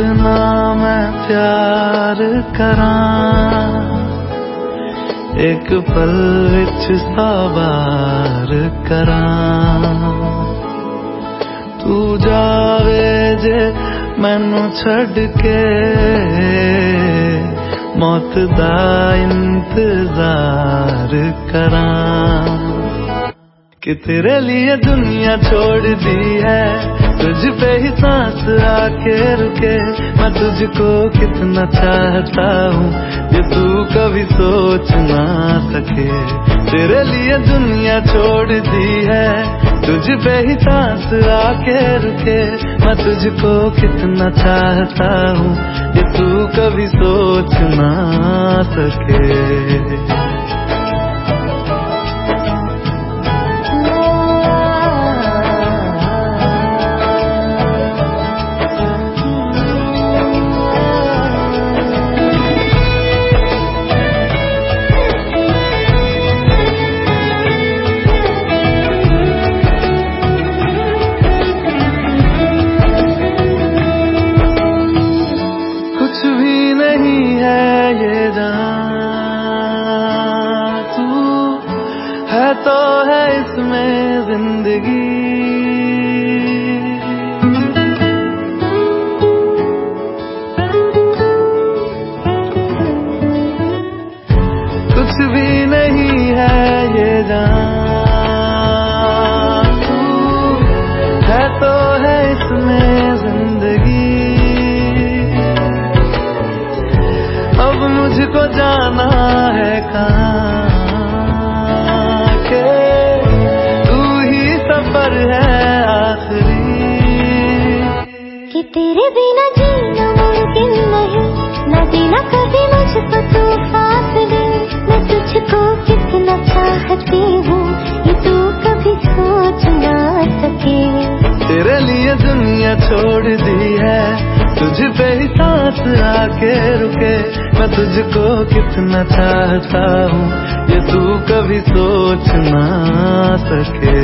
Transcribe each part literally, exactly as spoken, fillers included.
कितना मैं प्यार करां, एक पल विच सवार करां। तू जावे जे मैनू छड़ के, मौत दा इंतजार करां। कि तेरे लिए दुनिया छोड़ दी है, तुझ पे ही सांस आके रुके। मैं तुझको कितना चाहता हूँ, ये तू कभी सोच ना सके। तेरे लिए दुनिया छोड़ दी है, तुझ पे ही सांस आके रुके। मैं तुझको कितना चाहता हूँ, ये तू कभी सोच ना सके। कुछ भी नहीं है ये जान, तू है तो है इसमें जिंदगी। कुछ भी नहीं है ये जान, तू है तो है इसमें जिंदगी। अब मुझको जाना है कहाँ के, तू ही सफर है आखिरी। कि तेरे बिना जीना मुमकिन नहीं, न देना कभी मुझको तू फासले। मैं तुझको कितना चाहती हूँ, ये तू कभी सोच ना सके। तेरे लिए दुनिया छोड़ दी है, तुझ पे ही सांस आके रुके। मैं तुझको कितना चाहता हूँ, ये तू कभी सोच ना सके।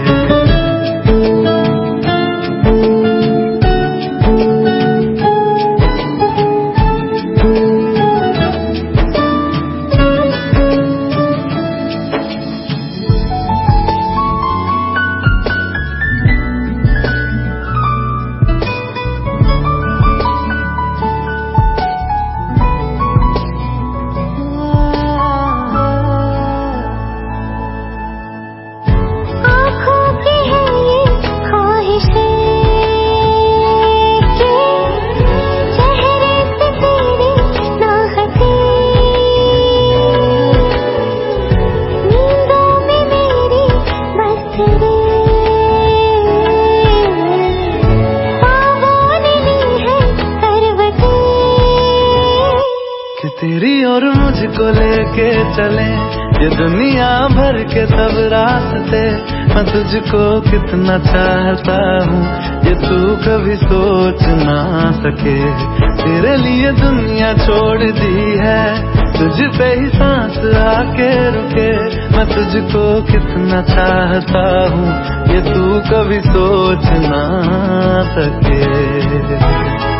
तेरी और मुझको लेके चले ये दुनिया भर के सब रास्ते। मैं तुझको कितना चाहता हूँ, ये तू कभी सोच ना सके। तेरे लिए दुनिया छोड़ दी है, तुझ पे ही सांस आके रुके। मैं तुझको कितना चाहता हूँ, ये तू कभी सोच ना सके।